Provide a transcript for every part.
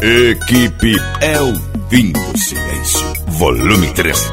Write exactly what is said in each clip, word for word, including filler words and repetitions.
Equipe Elvin do Silêncio, volume três.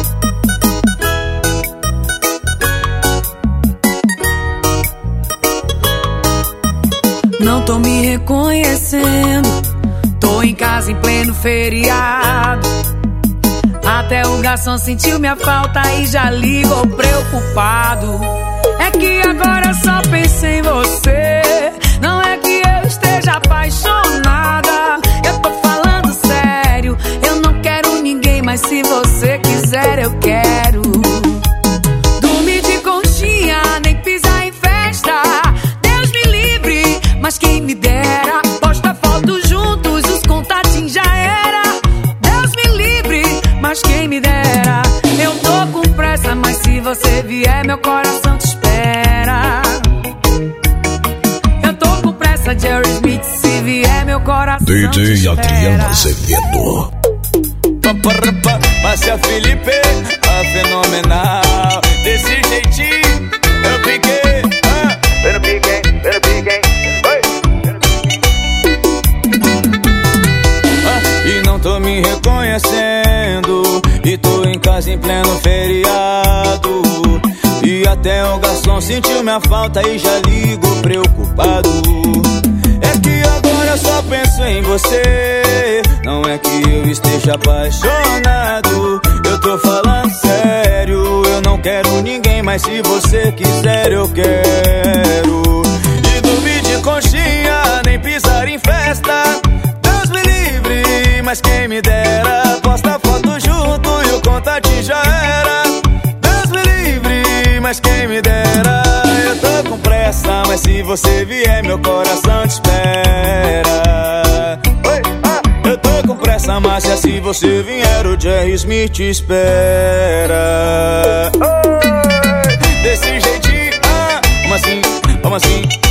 Não tô me reconhecendo, tô em casa em pleno feriado. Até o garçom sentiu minha falta e já ligou preocupado. É que agora eu só penso em você, não é que eu esteja apaixonada. Eu tô falando sério, eu não quero ninguém, mas se você quiser eu quero. Dormir de conchinha, nem pisar em festa, Deus me livre, mas quem me dera. Posta foto juntos, os contatinhos já era. Deus me livre, mas quem me dera. Eu tô com pressa, mas se você vier meu coração te espera. Eu tô com pressa, Jerry Smith, se vier meu coração D J te espera. Adriano Azevedo. Márcia Felipe, a fenomenal. Desse jeitinho eu piquei, ah, eu piquei, eu piquei, ah, e não tô me reconhecendo, e tô em casa em pleno feriado. E até o garçom sentiu minha falta e já ligou preocupado. É que agora eu só penso em você, não é que eu esteja apaixonado. Eu tô falando sério, eu não quero ninguém, mas se você quiser eu quero. E dormir de conchinha, nem pisar em festa, Deus me livre, mas quem me dera. Posta foto junto e o contatinho já era. Deus me livre, mas quem me dera. Eu tô com pressa, mas se você vier meu coração te espera. Oi, ah, eu tô com pressa, Márcia, se você vier o Jerry Smith te espera. Oi, desse jeitinho, ah, como assim, como assim?